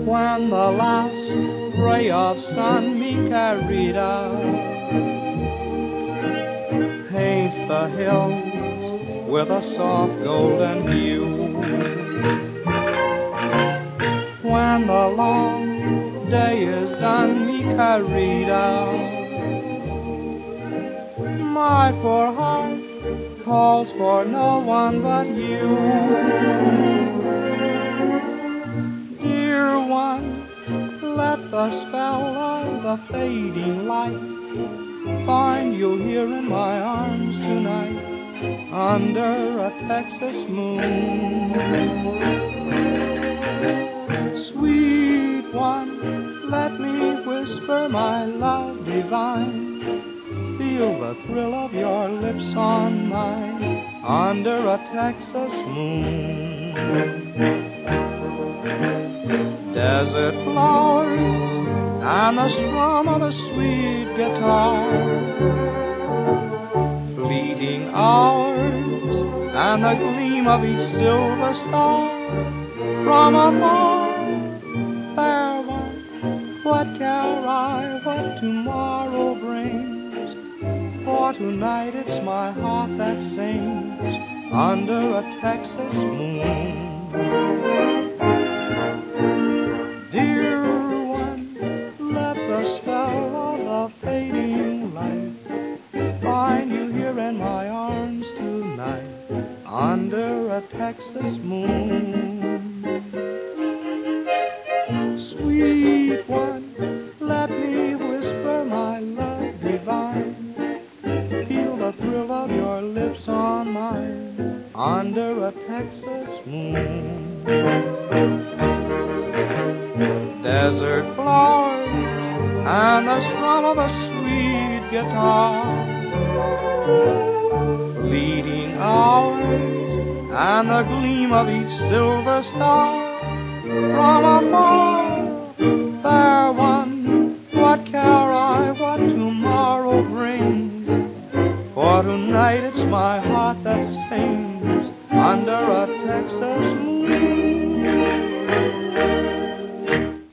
When the last ray of sun, mi querida, paints the hills with a soft golden hue. When the long day is done, mi querida, my poor heart calls for no one but you. Dear one, let the spell of the fading light find you here in my arms tonight, under a Texas moon. Sweet one, let me whisper my love divine, feel the thrill of your lips on mine, under a Texas moon. Desert flowers and the strum of a sweet guitar, fleeting hours and the gleam of each silver star. From afar, fair one, what care I what tomorrow brings? For tonight it's my heart that sings, under a Texas moon. Under a Texas moon. Sweet one, let me whisper my love divine, feel the thrill of your lips on mine, under a Texas moon. Desert flowers and the strum of a sweet guitar, fleeting hours and the gleam of each silver star. From afar,